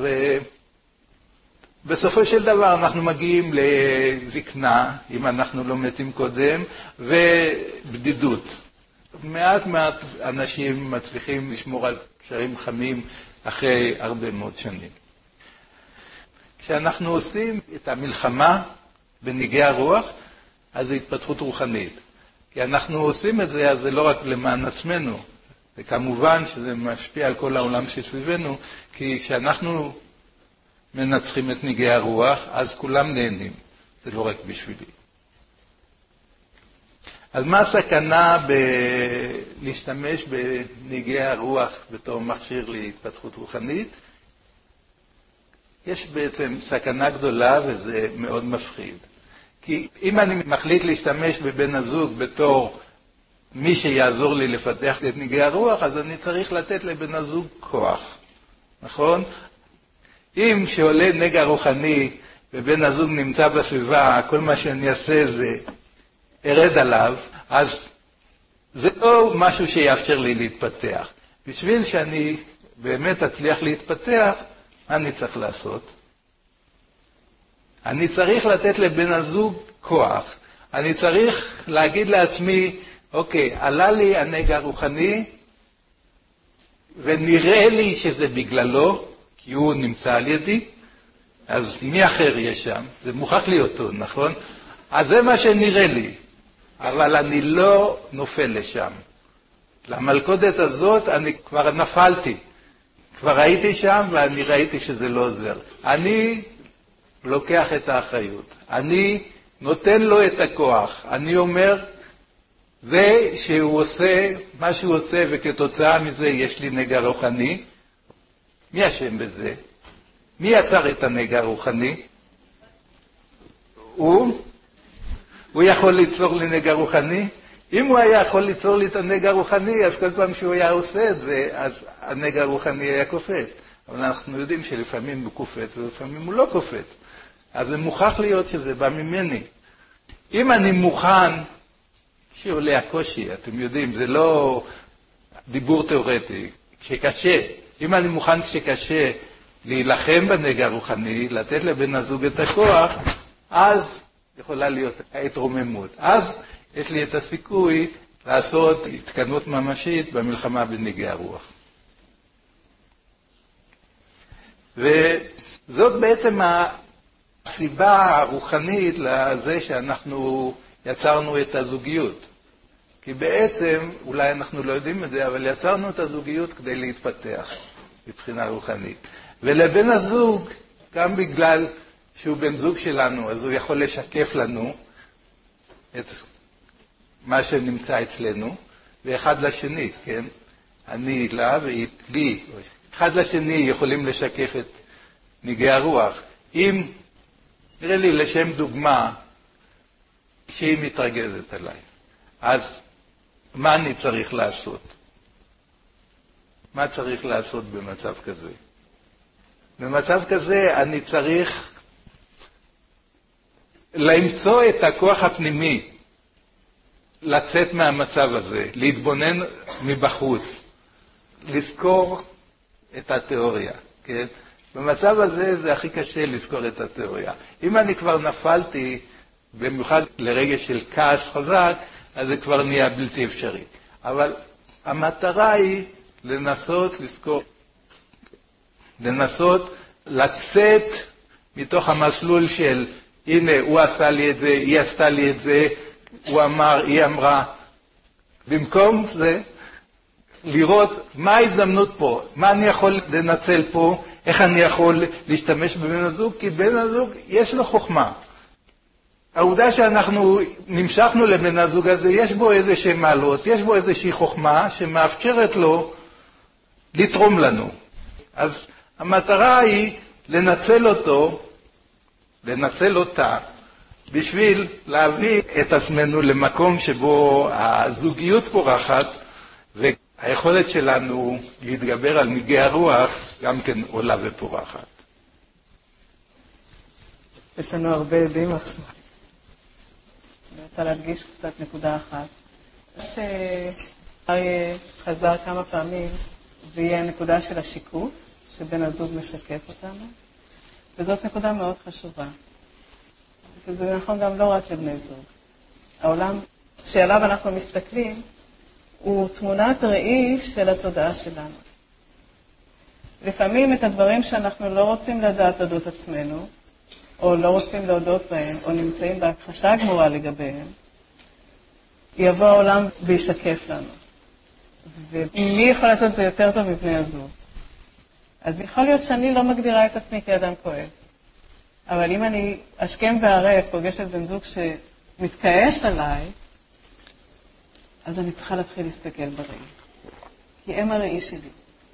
ובסופו של דבר אנחנו מגיעים לזקנה, אם אנחנו לא מתים קודם, ובדידות. מעט אנשים מצליחים לשמור על קשרים חמים אחרי הרבה מאוד שנים. כשאנחנו עושים את המלחמה בנהיגי הרוח, אז זה התפתחות רוחנית. כי אנחנו עושים את זה, אז זה לא רק למען עצמנו. וכמובן שזה משפיע על כל העולם שסביבנו, כי כשאנחנו מנצחים את נהיגי הרוח, אז כולם נהנים. זה לא רק בשבילי. אז מה הסכנה להשתמש בנהיגי הרוח בתור מכשיר להתפתחות רוחנית? יש בעצם סכנה גדולה וזה מאוד מפחיד. כי אם אני מחליט להשתמש בבן הזוג בתור מי שיעזור לי לפתח את נהיגי הרוח, אז אני צריך לתת לבן הזוג כוח. נכון? אם שעולה נגע רוחני ובן הזוג נמצא בסביבה, כל מה שאני אעשה זה ארד עליו, אז זה לא משהו שיאפשר לי להתפתח. בשביל שאני באמת אצליח להתפתח, מה אני צריך לעשות? אני צריך לתת לבן הזוג כוח. אני צריך להגיד לעצמי, אוקיי, עלה לי הנגע הרוחני, ונראה לי שזה בגללו, כי הוא נמצא על ידי, אז מי אחר יש שם? זה מוכרח להיות אותו, נכון? אז זה מה שנראה לי, אבל אני לא נופל לשם. למלכודת הזאת אני כבר נפלתי. כבר הייתי שם ואני ראיתי שזה לא עוזר. אני לוקח את האחריות. אני נותן לו את הכוח. אני אומר, זה שהוא עושה מה שהוא עושה וכתוצאה מזה יש לי נגע רוחני. מי אשם בזה? מי יצר את הנגע הרוחני? הוא יכול ליצור לי נגע רוחני? אם הוא היה יכול ליצור לי את הנגע הרוחני, אז כל פעם שהוא היה עושה את זה, אז הנגע הרוחני היה קופץ. אבל אנחנו יודעים שלפעמים הוא קופץ ולפעמים הוא לא קופץ. אז זה מוכרח להיות שזה בא ממני. אם אני מוכן, שעולה הקושי, אתם יודעים, זה לא דיבור תיאורטי, כשקשה. אם אני מוכן כשקשה להילחם בנגע הרוחני, לתת לבן הזוג את הכוח, אז יכולה להיות ההתרוממות. אז יש לי את הסיכוי לעשות התקדמות ממשית במלחמה בנהיגי הרוח. וזאת בעצם הסיבה הרוחנית לזה שאנחנו יצרנו את הזוגיות. כי בעצם, אולי אנחנו לא יודעים את זה, אבל יצרנו את הזוגיות כדי להתפתח מבחינה רוחנית. ולבן הזוג, גם בגלל שהוא בן זוג שלנו, אז הוא יכול לשקף לנו את מה שנמצא אצלנו, ואחד לשני, כן? אני לה והיא לי. אחד לשני יכולים לשקף את נהיגי הרוח. אם, נראה לי לשם דוגמה, שהיא מתרגזת עליי, אז מה אני צריך לעשות? מה צריך לעשות במצב כזה? במצב כזה אני צריך למצוא את הכוח הפנימי, לצאת מהמצב הזה, להתבונן מבחוץ, לזכור את התיאוריה, כן? במצב הזה זה הכי קשה לזכור את התיאוריה. אם אני כבר נפלתי, במיוחד לרגע של כעס חזק, אז זה כבר נהיה בלתי אפשרי. אבל המטרה היא לנסות לזכור, לנסות לצאת מתוך המסלול של הנה, הוא עשה לי את זה, היא עשתה לי את זה, הוא אמר, היא אמרה. במקום זה, לראות מה ההזדמנות פה, מה אני יכול לנצל פה, איך אני יכול להשתמש בבן הזוג, כי בן הזוג יש לו חוכמה. העובדה שאנחנו נמשכנו לבן הזוג הזה, יש בו איזושהי מעלות, יש בו איזושהי חוכמה שמאפשרת לו לתרום לנו. אז המטרה היא לנצל אותו, לנצל אותה, בשביל להביא את עצמנו למקום שבו הזוגיות פורחת, והיכולת שלנו להתגבר על נגעי הרוח גם כן עולה ופורחת. יש לנו הרבה עדים עכשיו. אני רוצה להדגיש קצת נקודה אחת. שאריה חזר כמה פעמים, והיא הנקודה של השיקוף, שבן הזוג משקף אותנו, וזאת נקודה מאוד חשובה. וזה נכון גם לא רק לבני זוג. העולם שעליו אנחנו מסתכלים, הוא תמונת ראי של התודעה שלנו. לפעמים את הדברים שאנחנו לא רוצים לדעת אודות עצמנו, או לא רוצים להודות בהם, או נמצאים בהכחשה גמורה לגביהם, יבוא העולם וישקף לנו. ומי יכול לעשות את זה יותר טוב מבני הזוג? אז יכול להיות שאני לא מגדירה את עצמי כאדם כועס. אבל אם אני אשכם וערב פוגשת בן זוג שמתכעס עליי, אז אני צריכה להתחיל להסתכל בראי. כי הם הראי שלי.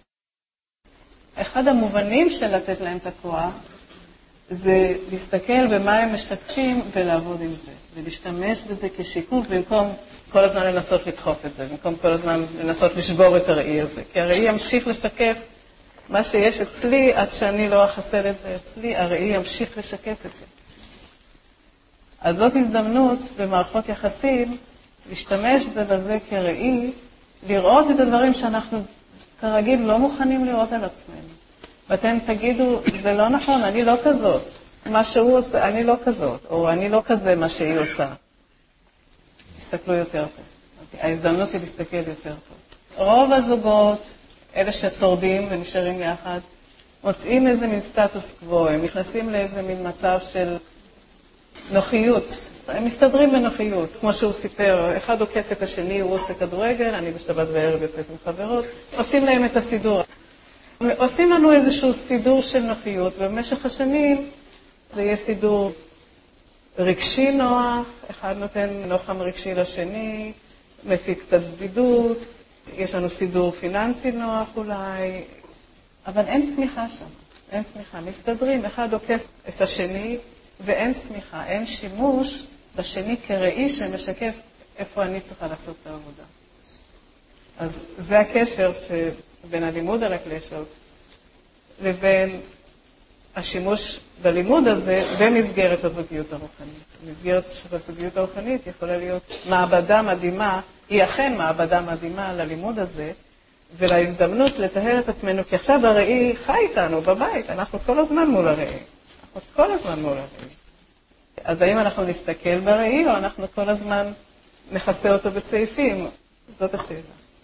אחד המובנים של לתת להם את הכוח, זה להסתכל במה הם משקפים ולעבוד עם זה. ולהשתמש בזה כשיקוף במקום כל הזמן לנסות לדחוף את זה, במקום כל הזמן לנסות לשבור את הראי הזה. כי הראי ימשיך לשקף מה שיש אצלי, עד שאני לא אחסל את זה אצלי, הראי ימשיך לשקף את זה. אז זאת הזדמנות במערכות יחסים, להשתמש בזה כראי, לראות את הדברים שאנחנו כרגיל לא מוכנים לראות על עצמנו. ואתם תגידו, זה לא נכון, אני לא כזאת. מה שהוא עושה, אני לא כזאת, או אני לא כזה מה שהיא עושה. תסתכלו יותר טוב. ההזדמנות היא להסתכל יותר טוב. רוב הזוגות, אלה ששורדים ונשארים יחד, מוצאים איזה מין סטטוס קוו, הם נכנסים לאיזה מין מצב של נוחיות. הם מסתדרים בנוחיות, כמו שהוא סיפר, אחד עוקף את השני, הוא עושה כדורגל, אני בשבת וערב יוצאת עם חברות, עושים להם את הסידור. עושים לנו איזשהו סידור של נוחיות, ובמשך השנים זה יהיה סידור רגשי נוח, אחד נותן נוחם רגשי לשני, מפיק קצת בדידות, יש לנו סידור פיננסי נוח אולי, אבל אין צמיחה שם, אין צמיחה. מסתדרים, אחד עוקף את השני, ואין צמיחה, אין שימוש בשני כראי שמשקף איפה אני צריכה לעשות את העבודה. אז זה הקשר בין הלימוד על הקלשות לבין השימוש בלימוד הזה במסגרת הזוגיות הרוחנית. במסגרת של הזוגיות הרוחנית יכולה להיות מעבדה מדהימה, היא אכן מעבדה מדהימה ללימוד הזה, ולהזדמנות לטהר את עצמנו, כי עכשיו הראי חי איתנו בבית, אנחנו כל הזמן מול הראי. אנחנו כל הזמן מול הראי. אז האם אנחנו נסתכל בראי, או אנחנו כל הזמן נכסה אותו בצעיפים? זאת השאלה.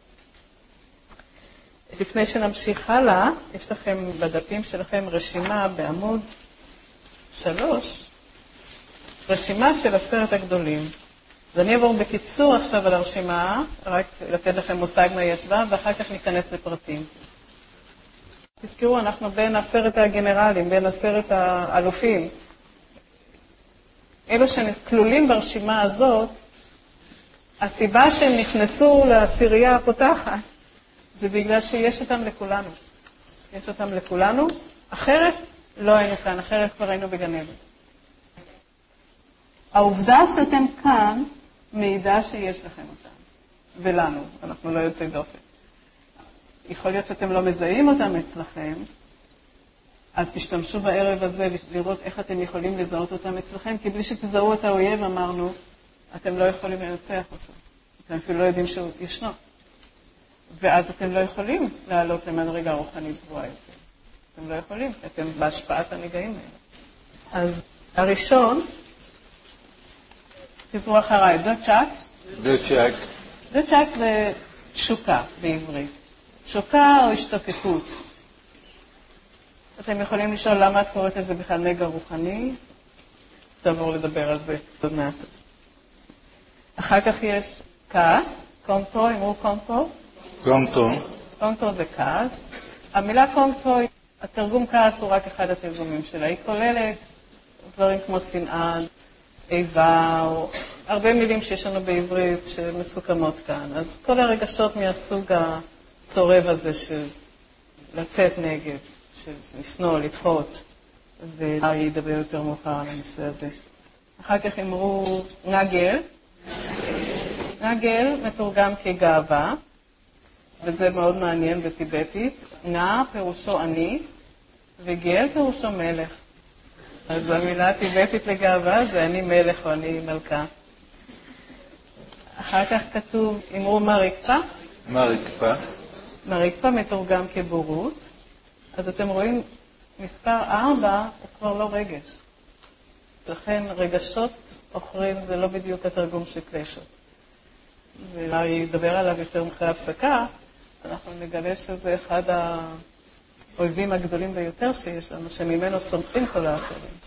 לפני שנמשיך הלאה, יש לכם בדפים שלכם רשימה בעמוד 3, רשימה של 10 הגדולים. אז אני אעבור בקיצור עכשיו על הרשימה, רק לתת לכם מושג מה יש בה, ואחר כך ניכנס לפרטים. תזכרו, אנחנו בין 10 הגנרלים, בין 10 האלופים. אלו שכלולים ברשימה הזאת, הסיבה שהם נכנסו לעשירייה הפותחת, זה בגלל שיש אותם לכולנו. יש אותם לכולנו, אחרת לא היינו כאן, אחרת כבר היינו בגן עדן. העובדה שאתם כאן מעידה שיש לכם אותם, ולנו, אנחנו לא יוצאי דופן. יכול להיות שאתם לא מזהים אותם אצלכם, אז תשתמשו בערב הזה לראות איך אתם יכולים לזהות אותם אצלכם, כי בלי שתזהו את האויב, אמרנו, אתם לא יכולים לנצח אותו. אתם אפילו לא יודעים שהוא ישנו. ואז אתם לא יכולים לעלות למדרגה רוחנית גבוהה יותר. אתם לא יכולים, כי אתם בהשפעת הנגעים האלה. אז הראשון, תזרו אחריי, דוצ'ק. דוצ'ק. דוצ'ק זה תשוקה בעברית. תשוקה או השתוקקות. אתם יכולים לשאול למה את קוראת לזה בכלל נגע רוחני. תעבור לדבר על זה עוד מעט. אחר כך יש כעס, קונטרו, אמרו קונטרו. קונטרו. קונטרו זה כעס. המילה קונטרו, התרגום כעס הוא רק אחד התרגומים שלה. היא כוללת דברים כמו שנאה, איבה, או הרבה מילים שיש לנו בעברית שמסוכמות כאן. אז כל הרגשות מהסוג הצורב הזה לצאת נגד, לשנוא, לדחות, וארי ידבר יותר מאוחר על הנושא הזה. אחר כך אמרו נגל. נגל מתורגם כגאווה, וזה מאוד מעניין בטיבטית. נא פירושו אני, וגל פירושו מלך. אז המילה הטיבטית לגאווה זה אני מלך או אני מלכה. אחר כך כתוב, אמרו מריקפה. מריקפה. מריקפה מתורגם כבורות. אז אתם רואים, מספר 4 הוא כבר לא רגש. לכן רגשות אוכרים זה לא בדיוק התרגום של קלשות. ואולי ידבר עליו יותר אחרי הפסקה, אנחנו נגלה שזה אחד האויבים הגדולים ביותר שיש לנו, שממנו צומחים כל האחרים.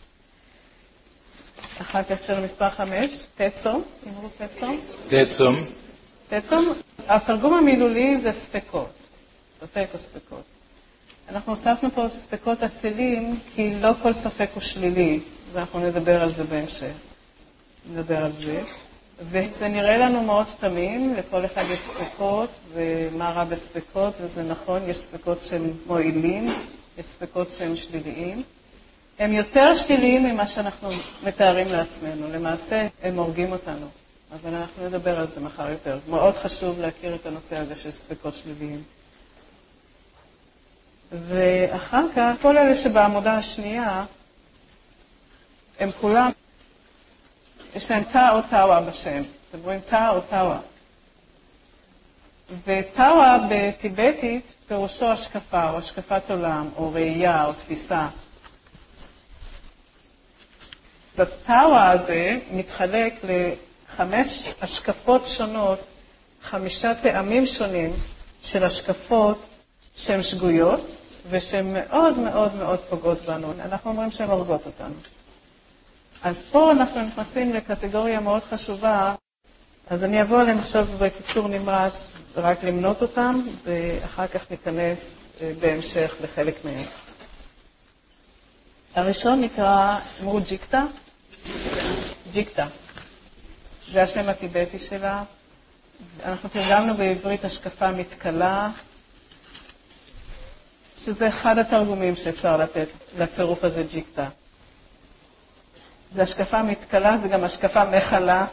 אחר כך של מספר 5, פצום, אמרו פצום. פצום. פצום, התרגום המילולי זה ספקות, ספק או ספקות. אנחנו הוספנו פה ספקות עצלים, כי לא כל ספק הוא שלילי, ואנחנו נדבר על זה בהמשך. נדבר על זה. וזה נראה לנו מאוד תמים, לכל אחד יש ספקות, ומה רע בספקות, וזה נכון, יש ספקות שהם מועילים, יש ספקות שהם שליליים. הם יותר שליליים ממה שאנחנו מתארים לעצמנו, למעשה הם הורגים אותנו, אבל אנחנו נדבר על זה מחר יותר. מאוד חשוב להכיר את הנושא הזה של ספקות שליליים. ואחר כך, כל אלה שבעמודה השנייה, הם כולם, יש להם תא או תאווה בשם. אתם רואים תא או תאווה. ותאווה בטיבטית פירושו השקפה או השקפת עולם או ראייה או תפיסה. התאווה הזה מתחלק ל5 השקפות שונות, 5 טעמים שונים של השקפות שהן שגויות ושהן מאוד מאוד מאוד פוגעות בנו. אנחנו אומרים שהן הורגות אותנו. אז פה אנחנו נכנסים לקטגוריה מאוד חשובה, אז אני אבוא עליהם עכשיו בקיצור נמרץ, רק למנות אותם, ואחר כך ניכנס בהמשך לחלק מהם. הראשון נקרא, אמרו ג'יקטה. ג'יקטה. זה השם הטיבטי שלה. אנחנו תרגמנו בעברית השקפה מתקלה, שזה אחד התרגומים שאפשר לתת לצירוף הזה ג'יקטה. זה השקפה מתקלה, זה גם השקפה מחלה.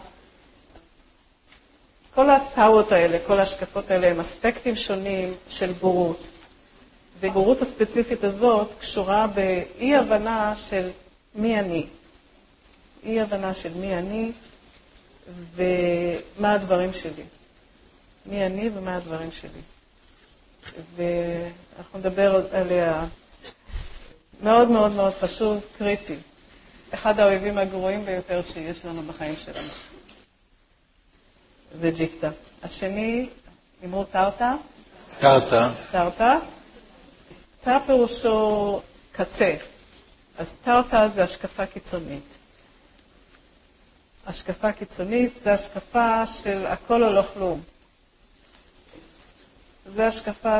כל הטאוות האלה, כל השקפות האלה הם אספקטים שונים של בורות. ובורות הספציפית הזאת קשורה באי הבנה של מי אני. אי הבנה של מי אני ומה הדברים שלי. מי אני ומה הדברים שלי. ואנחנו נדבר עליה מאוד מאוד מאוד חשוב, קריטי. אחד האויבים הגרועים ביותר שיש לנו בחיים שלנו. זה ג'יקטה. השני, אמרו טרטה. טרטה. טרטה. טרטה פירושו קצה. אז טרטה זה השקפה קיצונית. השקפה קיצונית זה השקפה של הכל או לא כלום. זה השקפה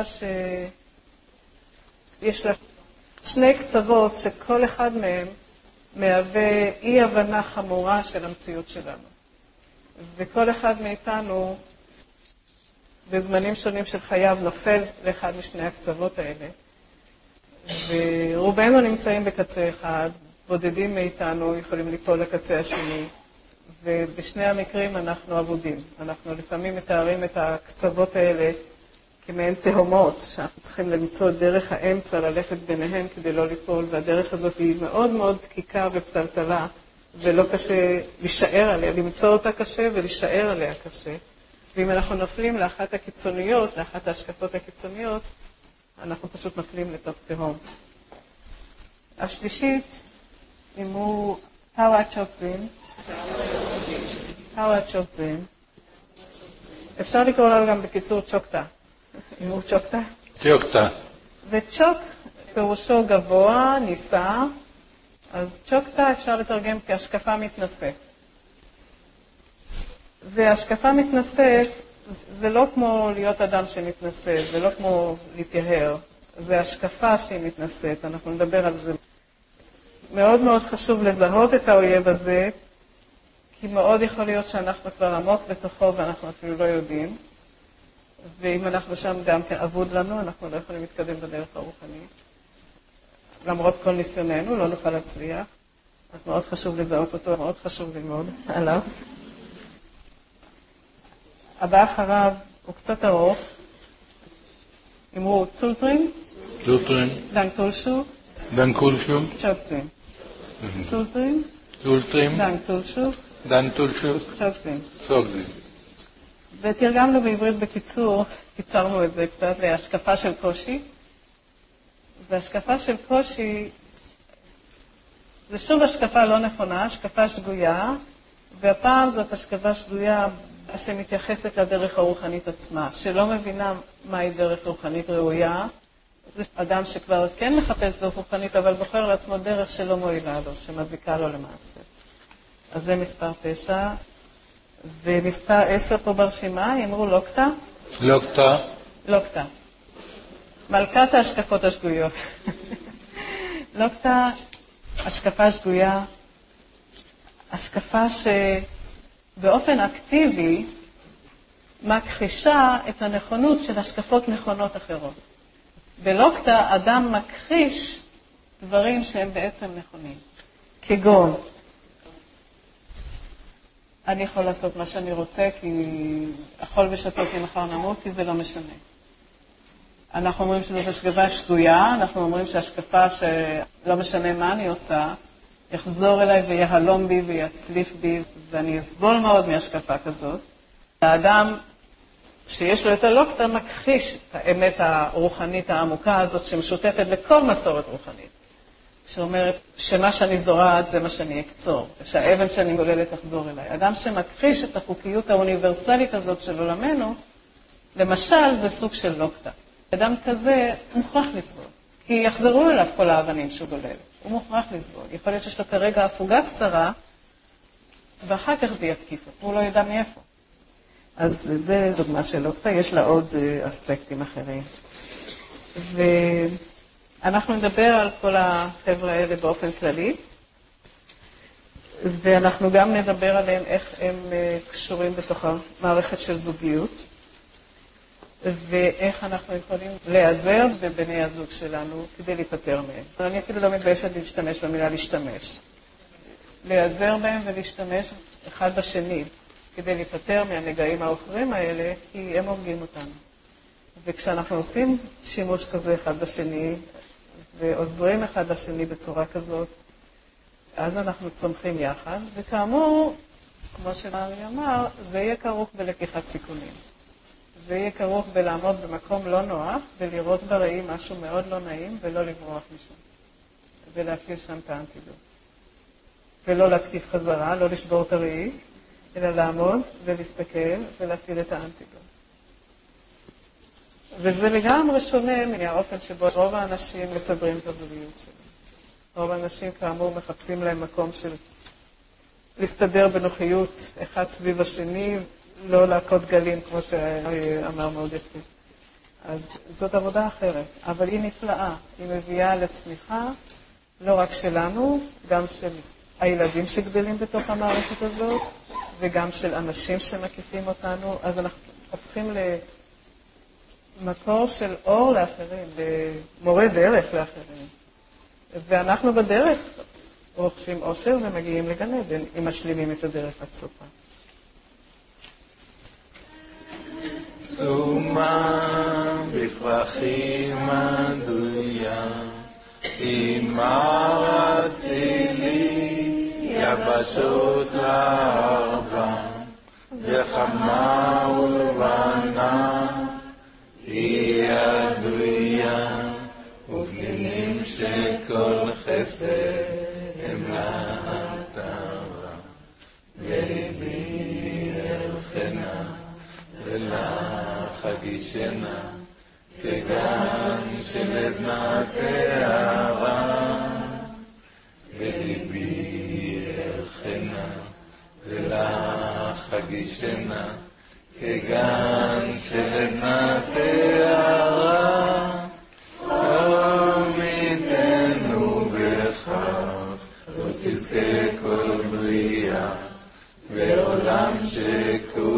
שיש לה 2 קצוות שכל אחד מהם מהווה אי הבנה חמורה של המציאות שלנו. וכל אחד מאיתנו בזמנים שונים של חייו נופל לאחד משני הקצוות האלה. ורובנו נמצאים בקצה אחד, בודדים מאיתנו יכולים ליפול לקצה השני, ובשני המקרים אנחנו עבודים. אנחנו לפעמים מתארים את הקצוות האלה כמעין תהומות, שאנחנו צריכים למצוא דרך האמצע, ללכת ביניהם כדי לא ליפול, והדרך הזאת היא מאוד מאוד דקיקה ופתלתלה, ולא קשה להישאר עליה, למצוא אותה קשה ולהישאר עליה קשה. ואם אנחנו נופלים לאחת הקיצוניות, לאחת ההשקפות הקיצוניות, אנחנו פשוט נופלים לתוך תהום. השלישית, אמרו טאווה צ'וקזין. טאווה צ'וקזין. אפשר לקרוא לה גם בקיצור צ'וקטה. אמרו צ'וקטה? צ'וקטה. וצ'וק פירושו גבוה, נישא, אז צ'וקטה אפשר לתרגם כהשקפה מתנשאת. והשקפה מתנשאת זה לא כמו להיות אדם שמתנשא, זה לא כמו להתייהר, זה השקפה שהיא מתנשאת, אנחנו נדבר על זה. מאוד מאוד חשוב לזהות את האויב הזה, כי מאוד יכול להיות שאנחנו כבר עמוק בתוכו ואנחנו אפילו לא יודעים. ואם אנחנו שם גם כאבוד לנו, אנחנו לא יכולים להתקדם בדרך הרוחנית. למרות כל ניסיוננו, לא נוכל להצליח. אז מאוד חשוב לזהות אותו, מאוד חשוב ללמוד עליו. הבא אחריו הוא קצת ארוך. אמרו צולטרין, דנקטולשו, צ'וקצין. צולטרין, דנקטולשו, צ'וקצין. ותרגמנו בעברית בקיצור, קיצרנו את זה קצת, להשקפה של קושי. והשקפה של קושי, זה שוב השקפה לא נכונה, השקפה שגויה, והפעם זאת השקפה שגויה שמתייחסת לדרך הרוחנית עצמה, שלא מבינה מהי דרך רוחנית ראויה. זה אדם שכבר כן מחפש דרך רוחנית, אבל בוחר לעצמו דרך שלא מועילה לו, שמזיקה לו למעשה. אז זה מספר 9. ומספר 10 פה ברשימה, אמרו לוקטה. לוקטה. מלכת ההשקפות השגויות. לוקטה, השקפה שגויה, השקפה שבאופן אקטיבי מכחישה את הנכונות של השקפות נכונות אחרות. בלוקטה אדם מכחיש דברים שהם בעצם נכונים. כגון, אני יכול לעשות מה שאני רוצה, כי אכול ושתות כי מחר נמות, כי זה לא משנה. אנחנו אומרים שזאת השקפה שגויה, אנחנו אומרים שהשקפה שלא משנה מה אני עושה, יחזור אליי ויהלום בי ויצליף בי, ואני אסבול מאוד מהשקפה כזאת. האדם שיש לו את הלוקטה מכחיש את האמת הרוחנית העמוקה הזאת, שמשותפת לכל מסורת רוחנית. שאומרת שמה שאני זורעת זה מה שאני אקצור, שהאבן שאני גוללת תחזור אליי. אדם שמכחיש את החוקיות האוניברסלית הזאת של עולמנו, למשל זה סוג של לוקטה. אדם כזה מוכרח לסבול, כי יחזרו אליו כל האבנים שהוא גולל. הוא מוכרח לסבול. יכול להיות שיש לו כרגע הפוגה קצרה, ואחר כך זה יתקיף אותו, הוא לא ידע מאיפה. אז זה דוגמה של לוקטה, יש לה עוד אספקטים אחרים. אנחנו נדבר על כל החבר'ה האלה באופן כללי, ואנחנו גם נדבר עליהם איך הם קשורים בתוך המערכת של זוגיות, ואיך אנחנו יכולים להיעזר בבני הזוג שלנו כדי להיפטר מהם. אני אפילו לא מתביישת להשתמש במילה להשתמש. להיעזר בהם ולהשתמש אחד בשני כדי להיפטר מהנגעים האחרים האלה, כי הם הורגים אותנו. וכשאנחנו עושים שימוש כזה אחד בשני, ועוזרים אחד לשני בצורה כזאת, אז אנחנו צומחים יחד, וכאמור, כמו שמרי אמר, זה יהיה כרוך בלקיחת סיכונים. זה יהיה כרוך בלעמוד במקום לא נוח, ולראות בראי משהו מאוד לא נעים, ולא לברוח משם. ולהפעיל שם את האנטידוט. ולא להתקיף חזרה, לא לשבור את הראי, אלא לעמוד ולהסתכל ולהפעיל את האנטידוט. וזה לגמרי שונה מהאופן שבו רוב האנשים מסדרים את הזוגיות שלהם. רוב האנשים כאמור מחפשים להם מקום של להסתדר בנוחיות אחד סביב השני, לא להכות גלים כמו שאמר מאוד יפה. אז זאת עבודה אחרת, אבל היא נפלאה, היא מביאה לצמיחה לא רק שלנו, גם של הילדים שגדלים בתוך המערכת הזאת, וגם של אנשים שמקיפים אותנו, אז אנחנו הופכים מקור של אור לאחרים, למורה דרך לאחרים. ואנחנו בדרך רוכשים אושר ומגיעים לגן עדן, אם משלימים את הדרך עד סופה. סומה בפרחים עדויה, אמא רצילי יבשות לערבה, וחמה ולבנה היא עדויה, ופנינים שכל חסד הם לעטרה, וליבי אלחנה ולך אגישנה, כגן של עדנה תארה, וליבי אלחנה ולך אגישנה, כגן של עדנה תארה. עמיתנו בכך לא תזכה כל בריאה, ועולם שכו